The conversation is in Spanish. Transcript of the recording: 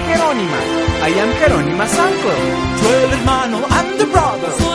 Jerónima. I am Jerónima's uncle. Yo el hermano and the brother.